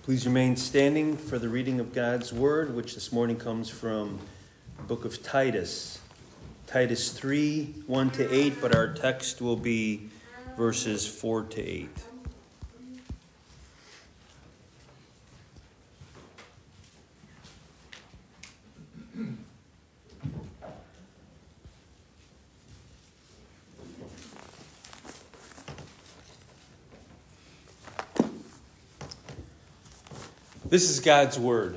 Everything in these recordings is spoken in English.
Please remain standing for the reading of God's Word, which this morning comes from the book of Titus. Titus 3, 1 to 8, but our text will be verses 4 to 8. This is God's Word.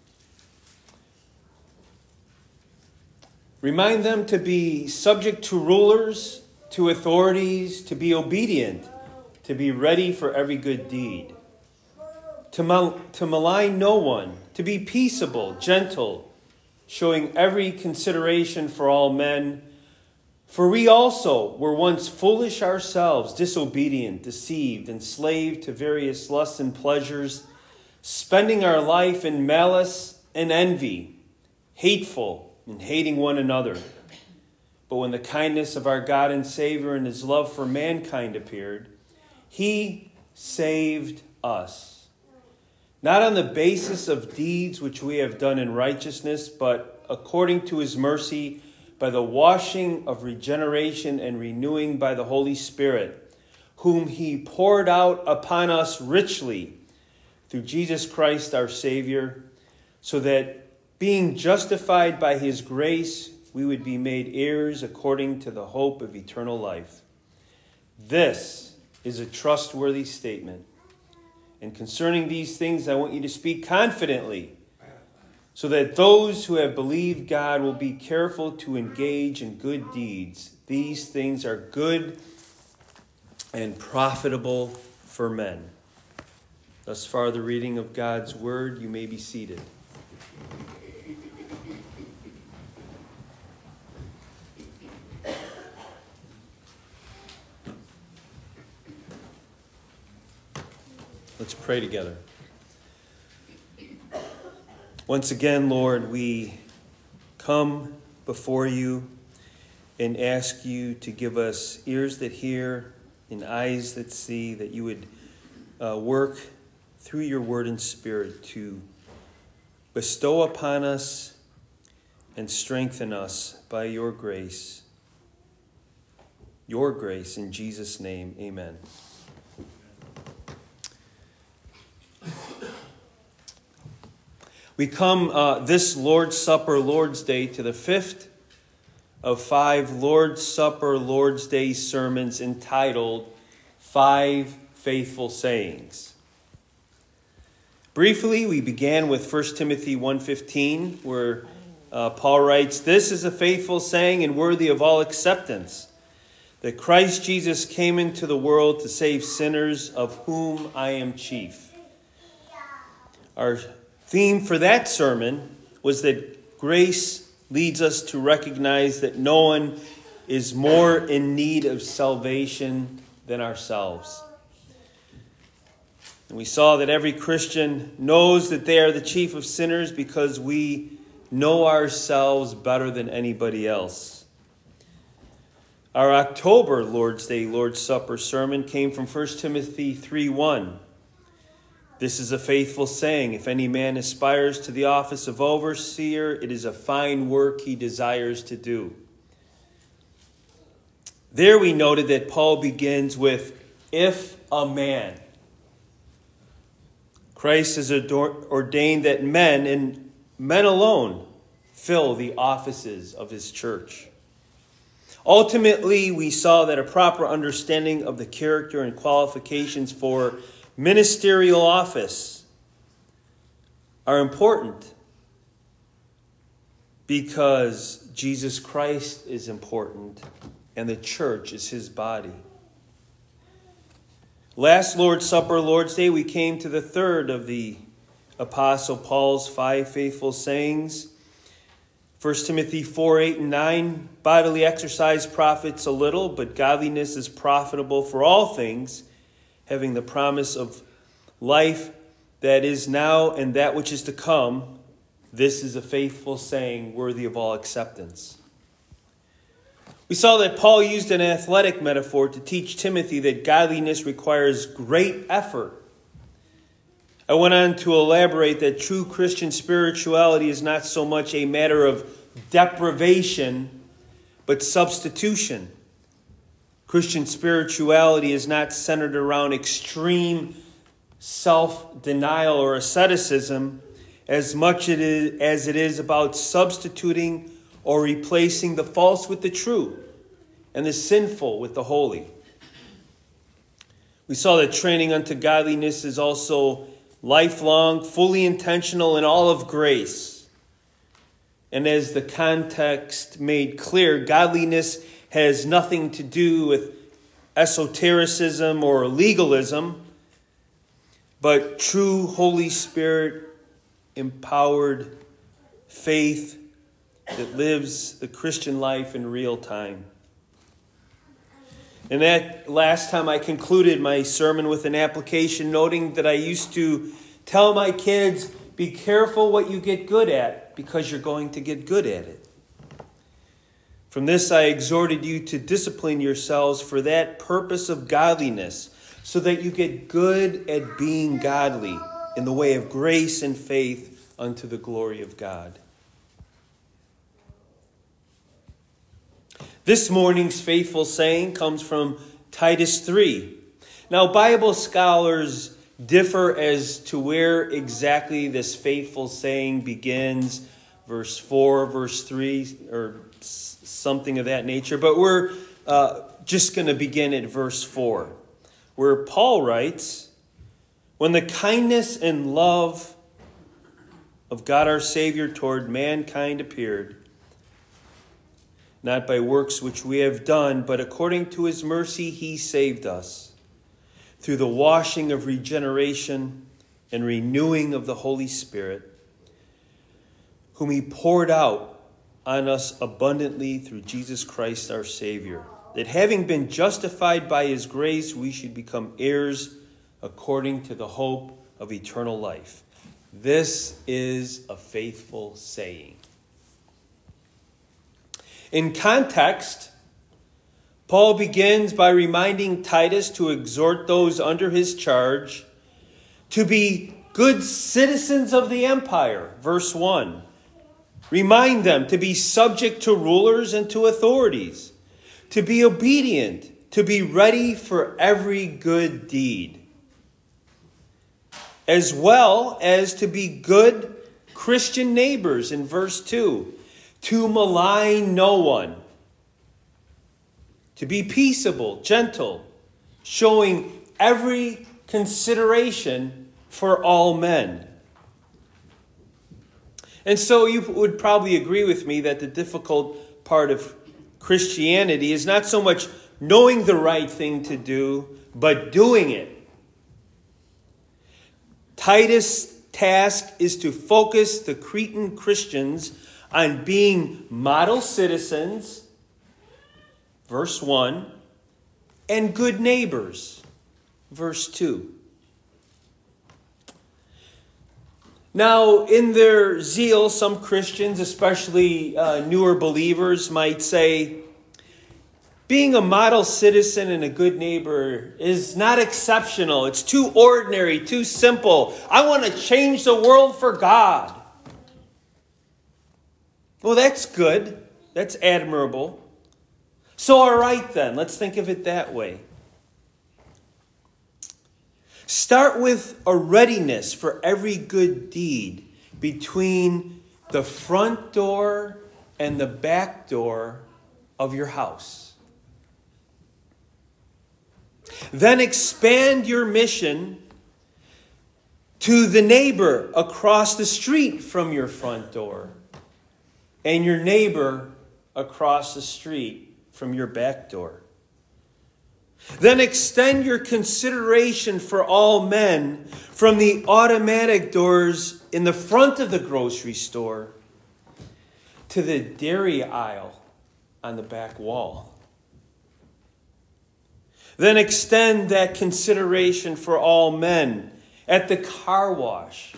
Remind them to be subject to rulers, to authorities, to be obedient, to be ready for every good deed, to malign no one, to be peaceable, gentle, showing every consideration for all men. For we also were once foolish ourselves, disobedient, deceived, enslaved to various lusts and pleasures, spending our life in malice and envy, hateful and hating one another. But when the kindness of our God and Savior and his love for mankind appeared, he saved us, not on the basis of deeds which we have done in righteousness, but according to his mercy, by the washing of regeneration and renewing by the Holy Spirit, whom he poured out upon us richly through Jesus Christ our Savior, so that being justified by his grace, we would be made heirs according to the hope of eternal life. This is a trustworthy statement. And concerning these things, I want you to speak confidently, so that those who have believed God will be careful to engage in good deeds. These things are good and profitable for men. Thus far, the reading of God's Word. You may be seated. Let's pray together. Once again, Lord, we come before you and ask you to give us ears that hear and eyes that see, that you would work through your word and spirit to bestow upon us and strengthen us by your grace. Your grace, in Jesus' name, amen. We come this Lord's Supper, Lord's Day, to the fifth of 5 Lord's Supper, Lord's Day sermons entitled 5 Faithful Sayings. Briefly, we began with 1 Timothy 1:15, where Paul writes, "This is a faithful saying and worthy of all acceptance, that Christ Jesus came into the world to save sinners, of whom I am chief." Our theme for that sermon was that grace leads us to recognize that no one is more in need of salvation than ourselves. And we saw that every Christian knows that they are the chief of sinners because we know ourselves better than anybody else. Our October Lord's Day, Lord's Supper sermon came from 1 Timothy 3:1. "This is a faithful saying. If any man aspires to the office of overseer, it is a fine work he desires to do." There we noted that Paul begins with, "if a man." Christ has ordained that men, and men alone, fill the offices of his church. Ultimately, we saw that a proper understanding of the character and qualifications for ministerial office are important because Jesus Christ is important and the church is his body. Last Lord's Supper, Lord's Day, we came to the third of the Apostle Paul's 5 faithful sayings. 1 Timothy 4:8 and 9, "Bodily exercise profits a little, but godliness is profitable for all things, having the promise of life that is now and that which is to come. This is a faithful saying worthy of all acceptance." We saw that Paul used an athletic metaphor to teach Timothy that godliness requires great effort I went on to elaborate that true Christian spirituality is not so much a matter of deprivation, but substitution. Christian spirituality is not centered around extreme self-denial or asceticism as much as it is about substituting or replacing the false with the true and the sinful with the holy. We saw that training unto godliness is also lifelong, fully intentional, and all of grace. And as the context made clear, godliness has nothing to do with esotericism or legalism, but true Holy Spirit empowered faith that lives the Christian life in real time. And that last time I concluded my sermon with an application, noting that I used to tell my kids, be careful what you get good at, because you're going to get good at it. From this, I exhorted you to discipline yourselves for that purpose of godliness, so that you get good at being godly in the way of grace and faith unto the glory of God. This morning's faithful saying comes from Titus 3. Now, Bible scholars differ as to where exactly this faithful saying begins, verse 4, verse 3, or something of that nature. But we're just going to begin at verse 4, where Paul writes, when the kindness and love of God our Savior toward mankind appeared, not by works which we have done, but according to his mercy he saved us, through the washing of regeneration and renewing of the Holy Spirit, whom he poured out on us abundantly through Jesus Christ our Savior, that having been justified by his grace, we should become heirs according to the hope of eternal life. This is a faithful saying. In context, Paul begins by reminding Titus to exhort those under his charge to be good citizens of the empire. Verse 1. Remind them to be subject to rulers and to authorities, to be obedient, to be ready for every good deed, as well as to be good Christian neighbors in verse 2. To malign no one, to be peaceable, gentle, showing every consideration for all men. And so you would probably agree with me that the difficult part of Christianity is not so much knowing the right thing to do, but doing it. Titus' task is to focus the Cretan Christians on being model citizens, verse 1, and good neighbors, verse 2. Now, in their zeal, some Christians, especially newer believers, might say, being a model citizen and a good neighbor is not exceptional. It's too ordinary, too simple. I want to change the world for God. Well, that's good. That's admirable. So, all right then, let's think of it that way. Start with a readiness for every good deed between the front door and the back door of your house. Then expand your mission to the neighbor across the street from your front door and your neighbor across the street from your back door. Then extend your consideration for all men from the automatic doors in the front of the grocery store to the dairy aisle on the back wall. Then extend that consideration for all men at the car wash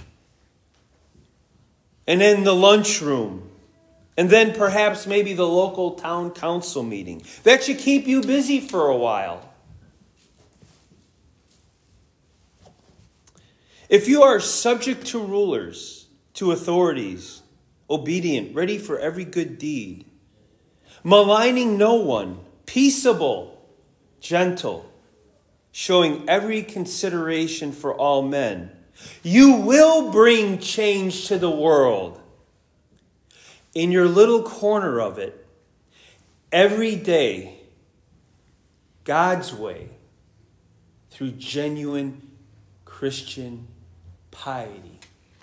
and in the lunchroom. And then perhaps maybe the local town council meeting. That should keep you busy for a while. If you are subject to rulers, to authorities, obedient, ready for every good deed, maligning no one, peaceable, gentle, showing every consideration for all men, you will bring change to the world. In your little corner of it, every day, God's way, through genuine Christian piety.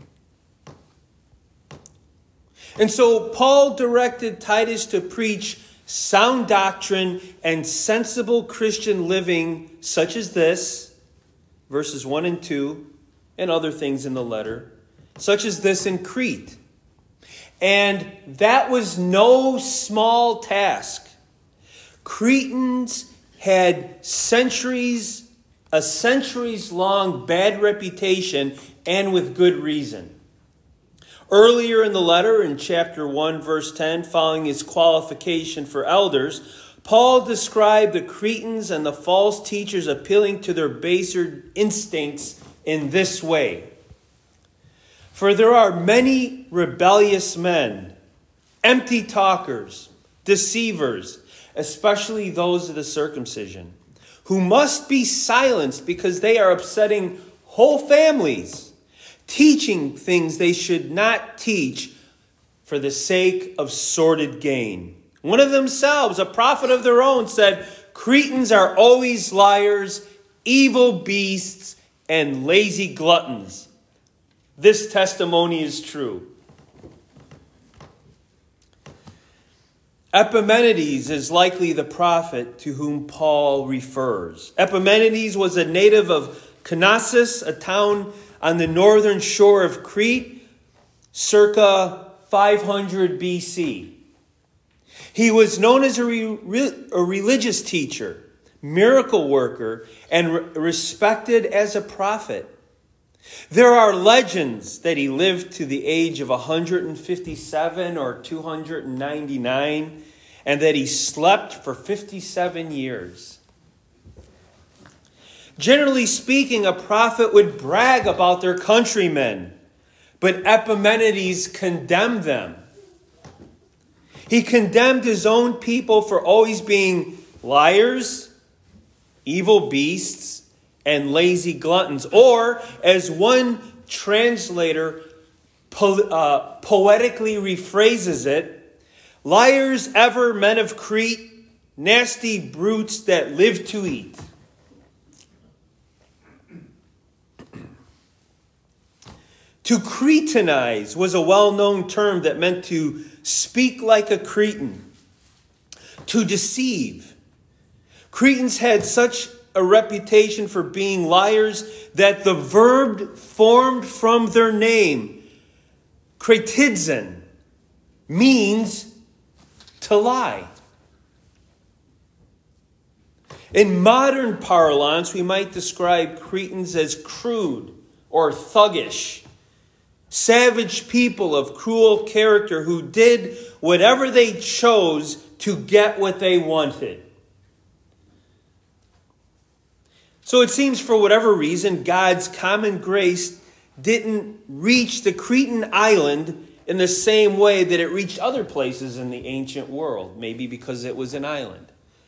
And so Paul directed Titus to preach sound doctrine and sensible Christian living such as this, verses 1 and 2, and other things in the letter, such as this in Crete. And that was no small task. Cretans had a centuries-long bad reputation, and with good reason. Earlier in the letter, in chapter 1, verse 10, following his qualification for elders, Paul described the Cretans and the false teachers appealing to their baser instincts in this way. For there are many rebellious men, empty talkers, deceivers, especially those of the circumcision, who must be silenced because they are upsetting whole families, teaching things they should not teach for the sake of sordid gain. One of themselves, a prophet of their own, said, Cretans are always liars, evil beasts, and lazy gluttons. This testimony is true. Epimenides is likely the prophet to whom Paul refers. Epimenides was a native of Knossos, a town on the northern shore of Crete, circa 500 BC. He was known as a religious teacher, miracle worker, and respected as a prophet. There are legends that he lived to the age of 157 or 299, and that he slept for 57 years. Generally speaking, a prophet would brag about their countrymen, but Epimenides condemned them. He condemned his own people for always being liars, evil beasts, and lazy gluttons. Or, as one translator poetically rephrases it, liars ever, men of Crete, nasty brutes that live to eat. To Cretanize was a well-known term that meant to speak like a Cretan, to deceive. Cretans had such a reputation for being liars that the verb formed from their name, kretidzin, means to lie. In modern parlance, we might describe Cretans as crude or thuggish. Savage people of cruel character who did whatever they chose to get what they wanted. So it seems for whatever reason, God's common grace didn't reach the Cretan island in the same way that it reached other places in the ancient world. Maybe because it was an island.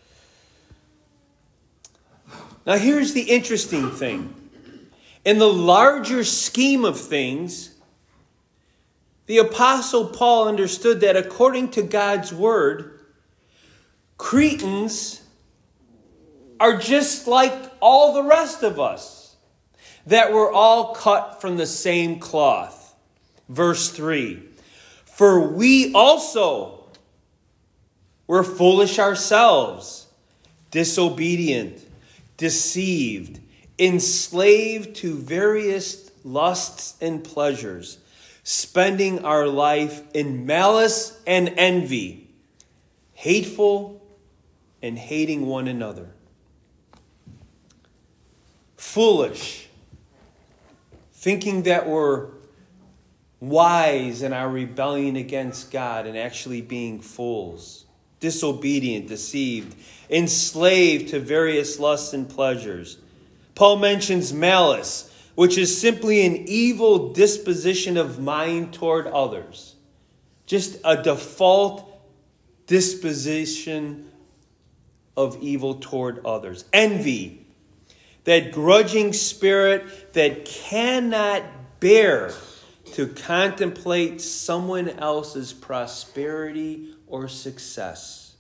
Now here's the interesting thing. In the larger scheme of things, the Apostle Paul understood that according to God's word, Cretans are just like all the rest of us, that we're all cut from the same cloth. Verse 3, for we also were foolish ourselves, disobedient, deceived, enslaved to various lusts and pleasures, spending our life in malice and envy, hateful and hating one another. Foolish, thinking that we're wise in our rebellion against God and actually being fools. Disobedient, deceived, enslaved to various lusts and pleasures. Paul mentions malice. which is simply an evil disposition of mind toward others. Just a default disposition of evil toward others. Envy, that grudging spirit that cannot bear to contemplate someone else's prosperity or success.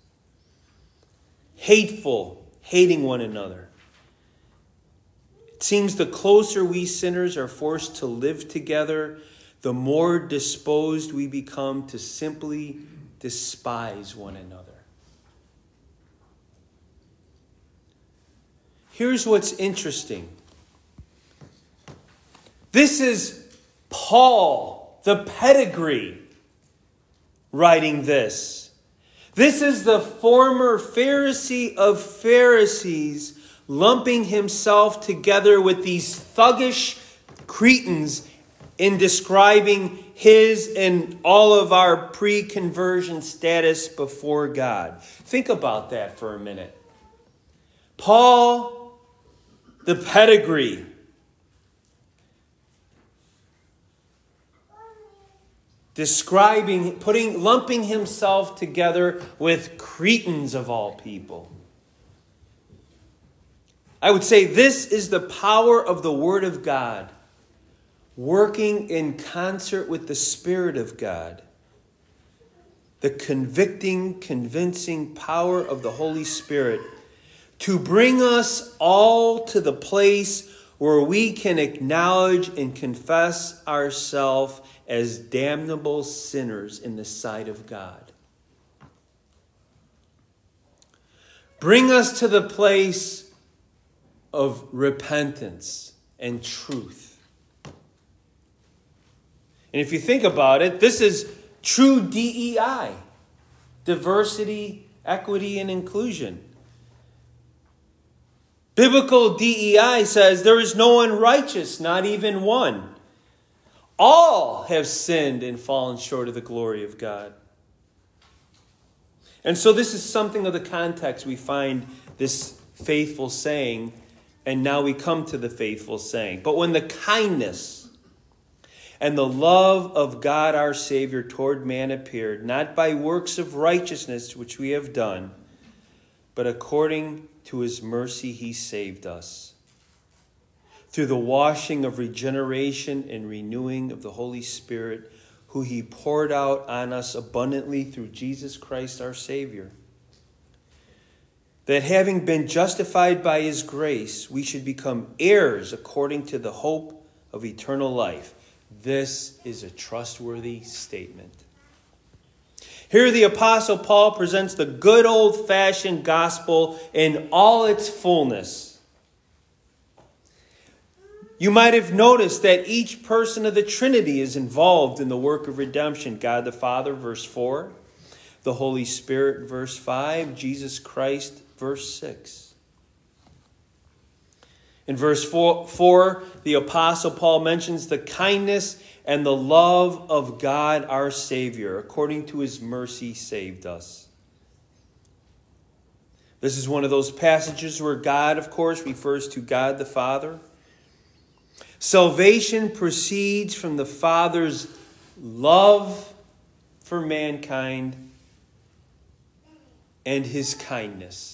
Hateful, hating one another. It seems the closer we sinners are forced to live together, the more disposed we become to simply despise one another. Here's what's interesting. This is Paul, the pedigree, writing this. This is the former Pharisee of Pharisees lumping himself together with these thuggish Cretans in describing his and all of our pre-conversion status before God. Think about that for a minute. Paul, the pedigree, describing, lumping himself together with Cretans of all people. I would say this is the power of the Word of God, working in concert with the Spirit of God. The convicting, convincing power of the Holy Spirit to bring us all to the place where we can acknowledge and confess ourselves as damnable sinners in the sight of God. Bring us to the place of repentance and truth. And if you think about it, this is true DEI, diversity, equity, and inclusion. Biblical DEI says there is no one righteous, not even one. All have sinned and fallen short of the glory of God. And so this is something of the context we find this faithful saying, and now we come to the faithful saying. But when the kindness and the love of God our Savior toward man appeared, not by works of righteousness which we have done, but according to his mercy he saved us, through the washing of regeneration and renewing of the Holy Spirit, who he poured out on us abundantly through Jesus Christ our Savior. That having been justified by his grace, we should become heirs according to the hope of eternal life. This is a trustworthy statement. Here the Apostle Paul presents the good old-fashioned gospel in all its fullness. You might have noticed that each person of the Trinity is involved in the work of redemption. God the Father, verse 4. The Holy Spirit, verse 5. Jesus Christ, verse 6. In verse 4, the Apostle Paul mentions the kindness and the love of God our Savior. According to his mercy, saved us. This is one of those passages where God, of course, refers to God the Father. Salvation proceeds from the Father's love for mankind and his kindness.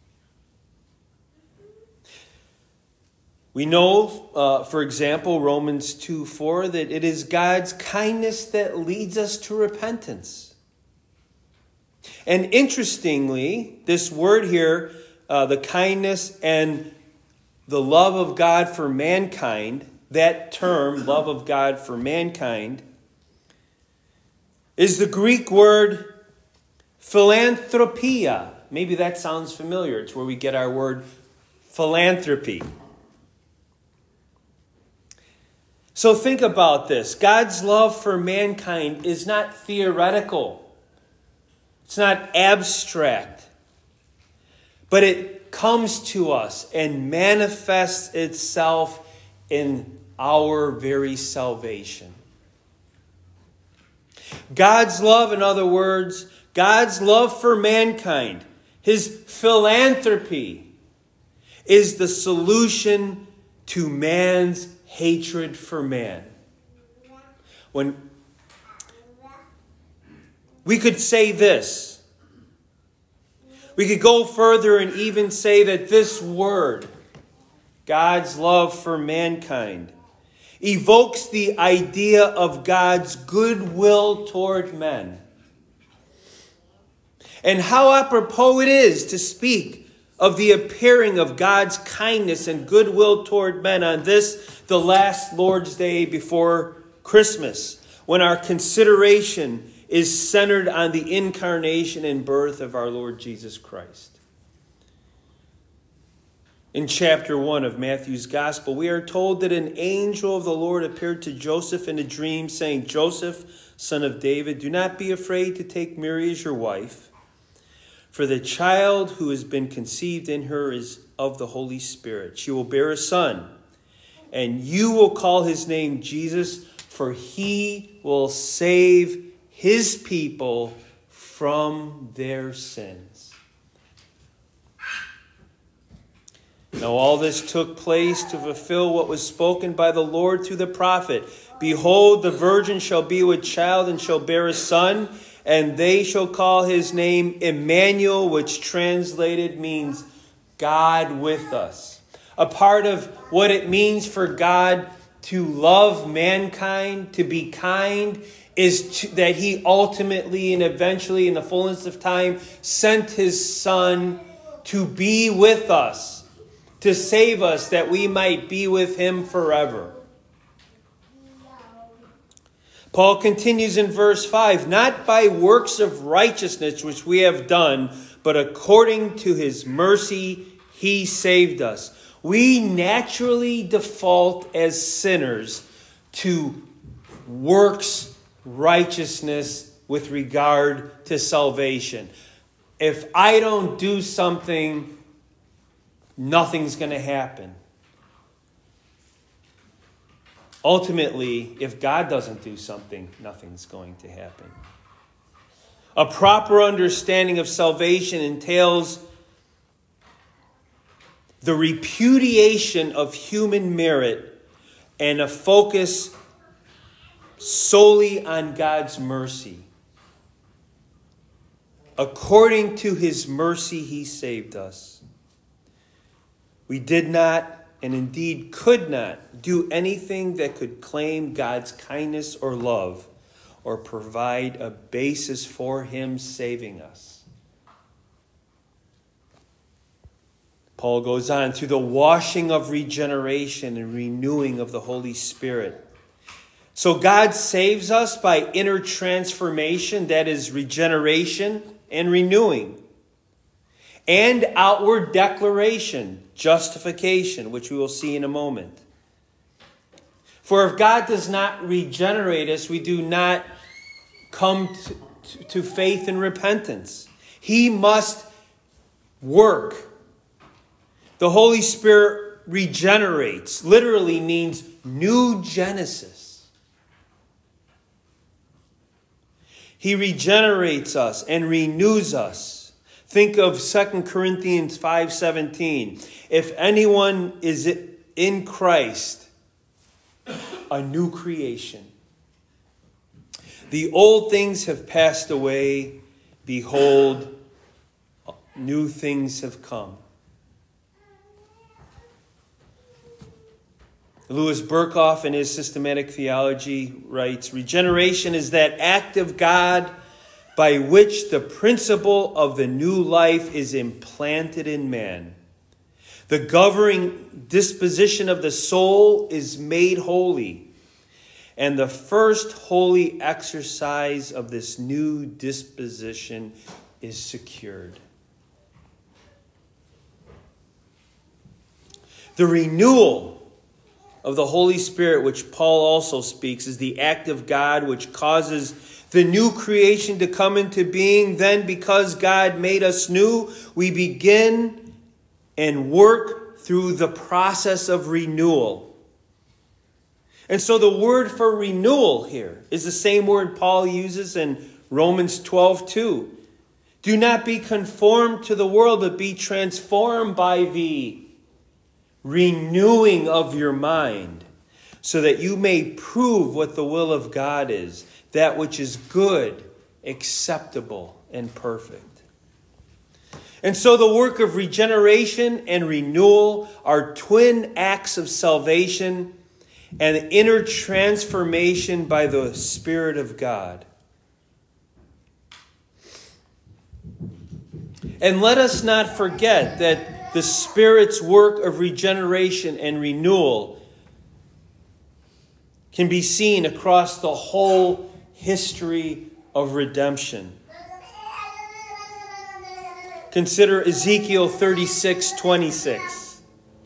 We know, for example, Romans 2:4, that it is God's kindness that leads us to repentance. And interestingly, this word here, the kindness and the love of God for mankind, that term, love of God for mankind, is the Greek word philanthropia. Maybe that sounds familiar. It's where we get our word philanthropy. So think about this. God's love for mankind is not theoretical. It's not abstract. But it comes to us and manifests itself in our very salvation. God's love, in other words, God's love for mankind, his philanthropy, is the solution to man's hatred for man. When we could say this, we could go further and even say that this word, God's love for mankind, evokes the idea of God's goodwill toward men. And how apropos it is to speak of the appearing of God's kindness and goodwill toward men on this, the last Lord's Day before Christmas, when our consideration is centered on the incarnation and birth of our Lord Jesus Christ. In chapter 1 of Matthew's Gospel, we are told that an angel of the Lord appeared to Joseph in a dream, saying, "Joseph, son of David, do not be afraid to take Mary as your wife, for the child who has been conceived in her is of the Holy Spirit. She will bear a son, and you will call his name Jesus, for he will save his people from their sins." Now all this took place to fulfill what was spoken by the Lord through the prophet. "Behold, the virgin shall be with child and shall bear a son, and they shall call his name Emmanuel," which translated means God with us. A part of what it means for God to love mankind, to be kind, is that he ultimately and eventually in the fullness of time sent his Son to be with us, to save us, that we might be with him forever. Paul continues in verse 5, "Not by works of righteousness which we have done, but according to his mercy he saved us." We naturally default as sinners to works righteousness with regard to salvation. If I don't do something, nothing's going to happen. Ultimately, if God doesn't do something, nothing's going to happen. A proper understanding of salvation entails the repudiation of human merit and a focus solely on God's mercy. According to his mercy, he saved us. We did not, and indeed could not, do anything that could claim God's kindness or love or provide a basis for him saving us. Paul goes on, "Through the washing of regeneration and renewing of the Holy Spirit." So God saves us by inner transformation, that is regeneration and renewing, and outward declaration, justification, which we will see in a moment. For if God does not regenerate us, we do not come to faith and repentance. He must work. The Holy Spirit regenerates, literally means new Genesis. He regenerates us and renews us. Think of 2 Corinthians 5:17. If anyone is in Christ, a new creation. The old things have passed away. Behold, new things have come. Louis Berkhoff, in his Systematic Theology, writes, "Regeneration is that act of God by which the principle of the new life is implanted in man. The governing disposition of the soul is made holy, and the first holy exercise of this new disposition is secured." The renewal of the Holy Spirit, which Paul also speaks, is the act of God which causes the new creation to come into being. Then, because God made us new, we begin and work through the process of renewal. And so the word for renewal here is the same word Paul uses in Romans 12:2. "Do not be conformed to the world, but be transformed by the renewing of your mind, so that you may prove what the will of God is, that which is good, acceptable, and perfect. And so the work of regeneration and renewal are twin acts of salvation and inner transformation by the Spirit of God. And let us not forget that the Spirit's work of regeneration and renewal can be seen across the whole history of redemption. Consider Ezekiel 36:26.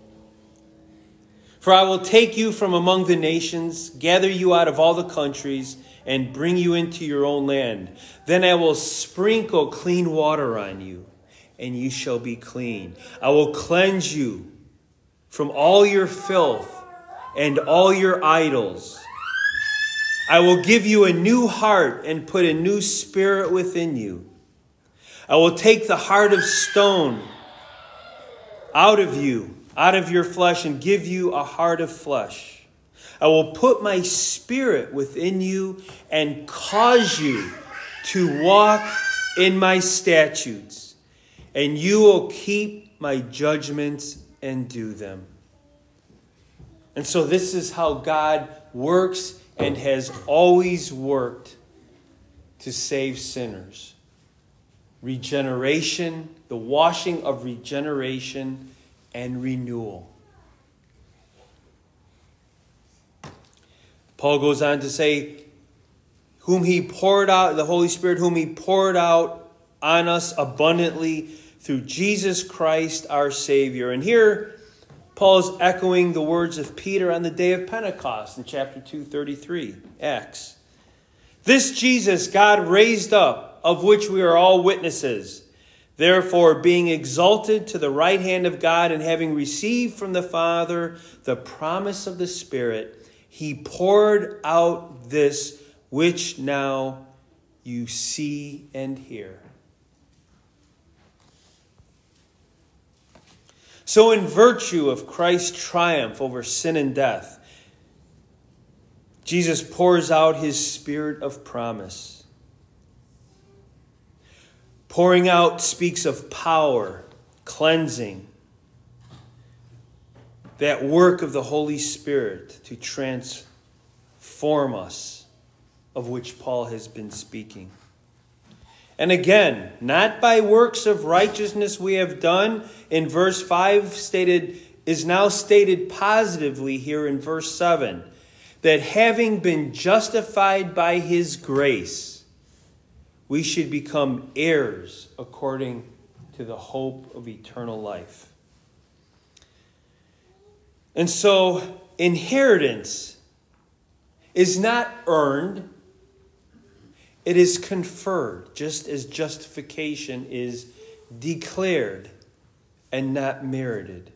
For I will take you from among the nations, gather you out of all the countries, and bring you into your own land. Then I will sprinkle clean water on you, and you shall be clean. I will cleanse you from all your filth and all your idols. I will give you a new heart and put a new spirit within you. I will take the heart of stone out of you, out of your flesh, and give you a heart of flesh. I will put my spirit within you and cause you to walk in my statutes, and you will keep my judgments and do them. And so this is how God works and has always worked to save sinners. Regeneration, the washing of regeneration and renewal. Paul goes on to say, whom he poured out, the Holy Spirit, whom he poured out on us abundantly through Jesus Christ our Savior. And here, Paul's echoing the words of Peter on the day of Pentecost in chapter 2:33, Acts. This Jesus God raised up, of which we are all witnesses. Therefore, being exalted to the right hand of God and having received from the Father the promise of the Spirit, he poured out this which now you see and hear. So in virtue of Christ's triumph over sin and death, Jesus pours out his Spirit of promise. Pouring out speaks of power, cleansing, that work of the Holy Spirit to transform us, of which Paul has been speaking. And again, not by works of righteousness we have done, in verse 5 is now stated positively here in verse 7, that having been justified by his grace, we should become heirs according to the hope of eternal life. And so, inheritance is not earned, it is conferred, just as justification is declared and not merited.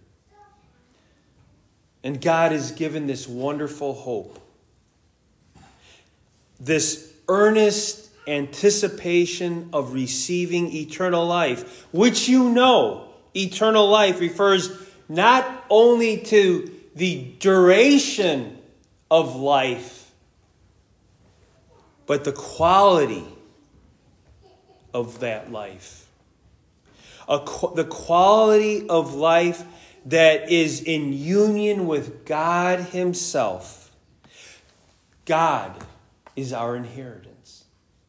And God has given this wonderful hope, this earnest anticipation of receiving eternal life, which eternal life refers not only to the duration of life, but the quality of that life. The quality of life that is in union with God himself. God is our inheritance.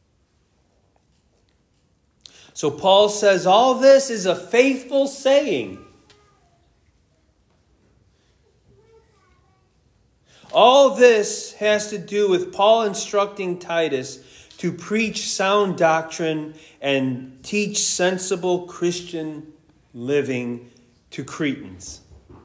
So Paul says all this is a faithful saying. All this has to do with Paul instructing Titus to preach sound doctrine and teach sensible Christian living to Cretans.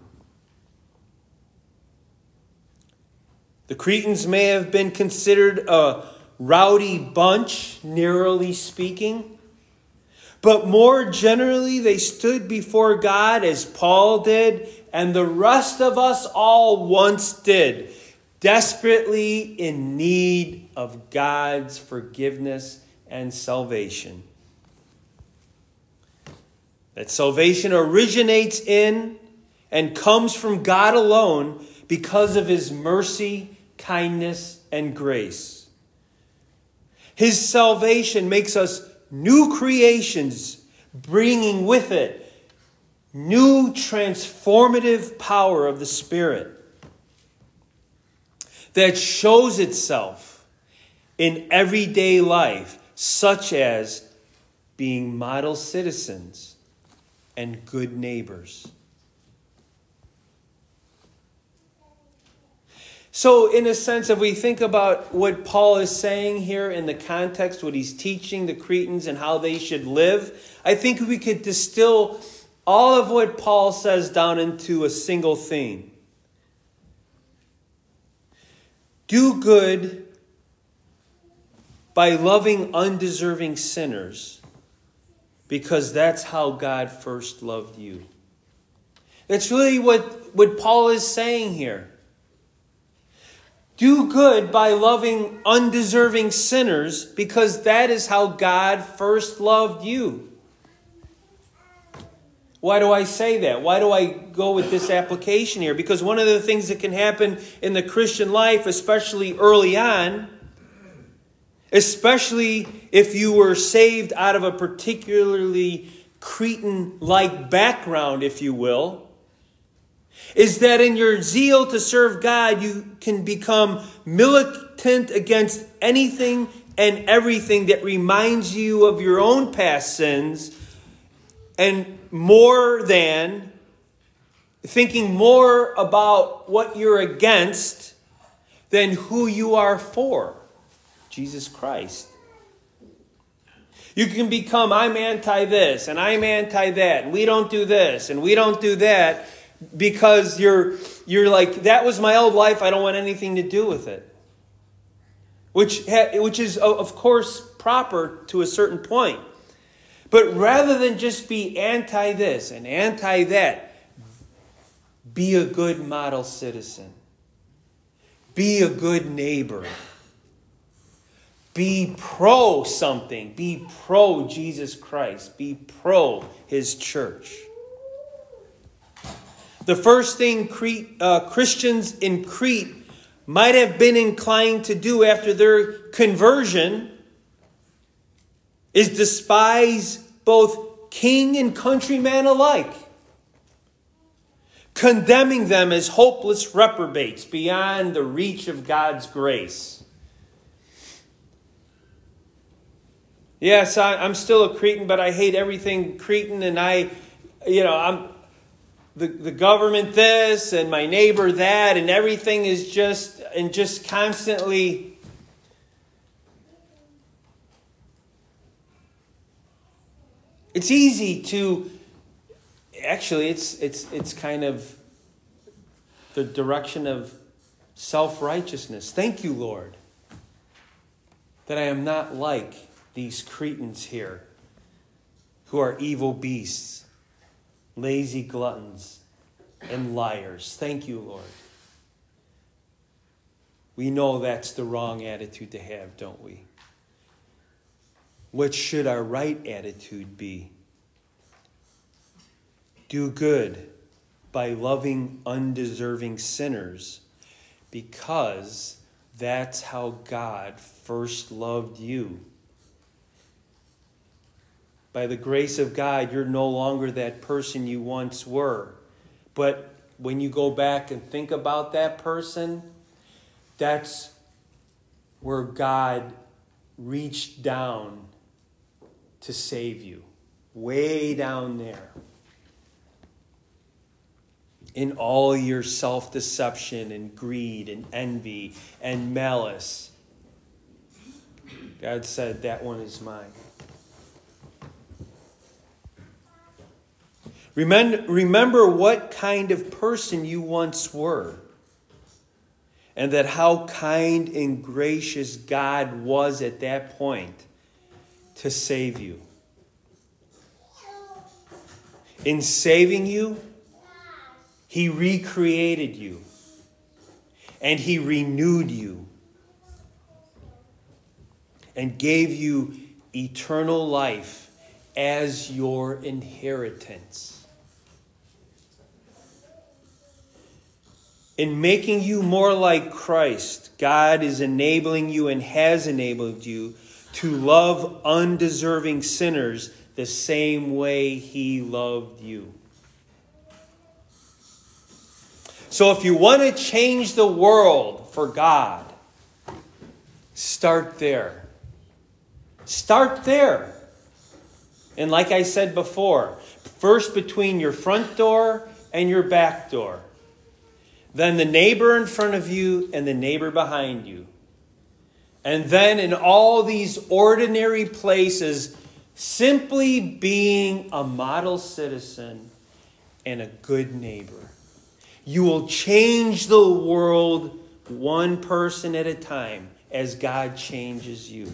The Cretans may have been considered a rowdy bunch, narrowly speaking, but more generally they stood before God as Paul did, and the rest of us all once did, desperately in need of God's forgiveness and salvation. That salvation originates in and comes from God alone, because of his mercy, kindness, and grace. His salvation makes us new creations, bringing with it new transformative power of the Spirit that shows itself in everyday life, such as being model citizens and good neighbors. So, in a sense, if we think about what Paul is saying here in the context, what he's teaching the Cretans and how they should live, I think we could distill all of what Paul says down into a single theme. Do good by loving undeserving sinners, because that's how God first loved you. That's really what Paul is saying here. Do good by loving undeserving sinners, because that is how God first loved you. Why do I say that? Why do I go with this application here? Because one of the things that can happen in the Christian life, especially early on, especially if you were saved out of a particularly Cretan-like background, if you will, is that in your zeal to serve God, you can become militant against anything and everything that reminds you of your own past sins, and thinking more about what you're against than who you are for, Jesus Christ. You can become, I'm anti this and I'm anti that, and we don't do this and we don't do that, because you're like, that was my old life, I don't want anything to do with it. Which is, of course, proper to a certain point. But rather than just be anti this and anti that, be a good model citizen. Be a good neighbor. Be pro something. Be pro Jesus Christ. Be pro his church. The first thing Christians in Crete might have been inclined to do after their conversion is despise both king and countryman alike, condemning them as hopeless reprobates beyond the reach of God's grace. Yes, I'm still a Cretan, but I hate everything Cretan, and I'm the government this and my neighbor that, and everything is just constantly. It's easy to, actually, it's kind of the direction of self-righteousness. Thank you, Lord, that I am not like these Cretans here who are evil beasts, lazy gluttons, and liars. Thank you, Lord. We know that's the wrong attitude to have, don't we? What should our right attitude be? Do good by loving undeserving sinners, because that's how God first loved you. By the grace of God, you're no longer that person you once were. But when you go back and think about that person, that's where God reached down to save you. Way down there. In all your self-deception and greed and envy and malice, God said, that one is mine. Remember what kind of person you once were, and that how kind and gracious God was at that point to save you. In saving you, he recreated you, and he renewed you, and gave you eternal life as your inheritance. In making you more like Christ, God is enabling you and has enabled you to love undeserving sinners the same way he loved you. So if you want to change the world for God, start there. Start there. And like I said before, first between your front door and your back door. Then the neighbor in front of you and the neighbor behind you. And then in all these ordinary places, simply being a model citizen and a good neighbor. You will change the world one person at a time as God changes you.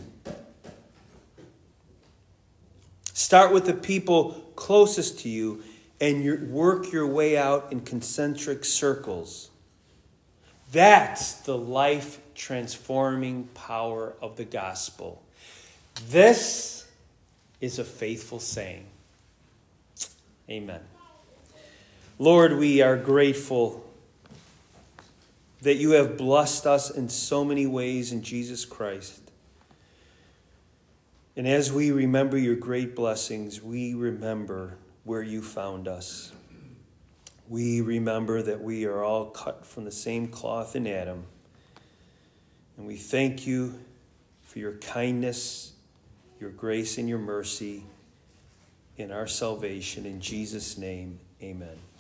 Start with the people closest to you and work your way out in concentric circles. That's the life-transforming power of the gospel. This is a faithful saying. Amen. Lord, we are grateful that you have blessed us in so many ways in Jesus Christ. And as we remember your great blessings, we remember where you found us. We remember that we are all cut from the same cloth in Adam. And we thank you for your kindness, your grace, and your mercy in our salvation. In Jesus' name, amen.